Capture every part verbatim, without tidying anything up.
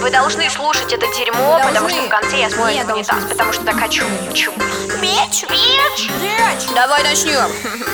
вы должны слушать это дерьмо, потому что в конце я смою этот унитаз, потому что так хочу. Бич, бич, бич. Давай начнем.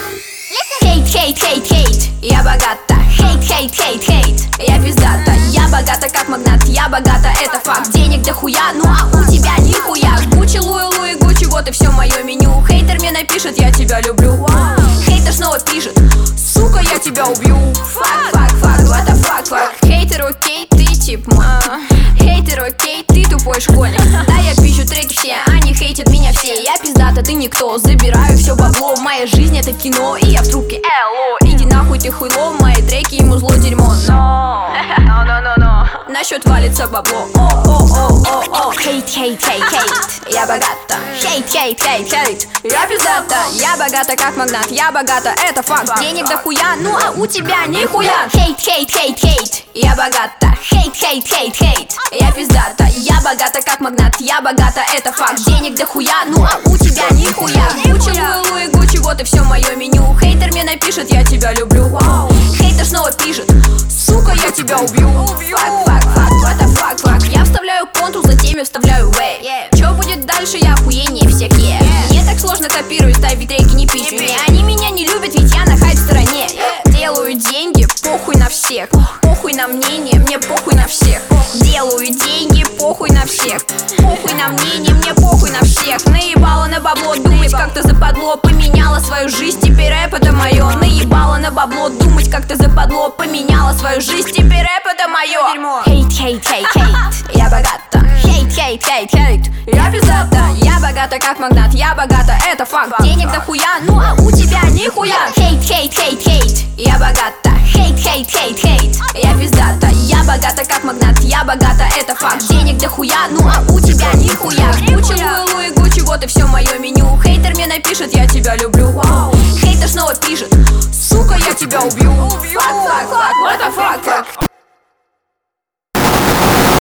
Хейт, хейт, хейт, хейт, я богата. Хейт, хейт, хейт, хейт, я пиздата. Я богата как магнат, я богата, это факт. Денег дохуя, ну а у тебя нихуя. Гуччи, Луи, Луи, Гуччи, вот и все мое меню. Хейтер мне напишет, я тебя люблю. Хейтер снова пишет, сука, я тебя убью. Фак, фак, фак, what the fuck, фак. Хейтер, окей, ты тип мой. Хейтер, окей, ты тупой школьник. Да, я пишу треки все, они хейтят меня все. Я пиздата, ты никто, забираю все бабло. Моя жизнь это кино, и я в трубке. Элло, иди нахуй ты хуйло, мои треки ему зло дерьмо. Но, но, но, но, но. на счет валится бабло. О, о, о, о, о. Хейт, хейт, хейт, хейт, я богата. Хейт, хейт, хейт, хейт, я пиздата. Я богата как магнат, я богата, это факт. Денег дохуя, ну а у тебя нихуя. Хейт, хейт, хейт, хейт, я богата. Хейт, хейт, хейт, хейт, я пиздата. Я богата как магнат, я богата, это факт. Денег дохуя, ну а у тебя нихуя. Гуччи, Луи, Луи, Гуччи, вот и все мое меню. Хейтер мне напишет, я тебя люблю. Хейтер снова пишет, сука, я тебя убью. Фак, фак, фак, what the fuck, фак. Я вставляю контур, затем вставляю вэй. Чё будет дальше, я охуеннее всех, yeah. Мне так сложно копировать, ставить треки, не пить меня. Они меня не любят, ведь я на хайп стороне. Делаю деньги, похуй на всех. Похуй на мнение, мне похуй на всех. Делаю деньги, похуй на всех. Похуй на мнение, мне похуй на всех. Наебала на бабло, думать как-то западло. Поменяла свою жизнь, теперь рэп это мое. Наебала на бабло, думать как-то западло. Поменяла свою жизнь, теперь рэп это мое. Хейт, хейт, хейт, хейт, я богата. Хейт, хейт, хейт, хейт, я пиздата. Я богата как магнат, я богата, это факт. Денег дохуя, ну а у тебя нихуя. Хейт, хейт, хейт, хейт, я богата. Хейт, хейт, хейт, хейт, я пиздата. Я богата как магнат, я богата, это факт. Денег дохуя, ну а у тебя нихуя. Гуччи, Луи, Луи, Гуччи, вот и все мое меню. Хейтер мне напишет, я тебя люблю. Хейтер снова пишет, сука, я тебя убью. Фак, фак, фак, what the fuck, fuck.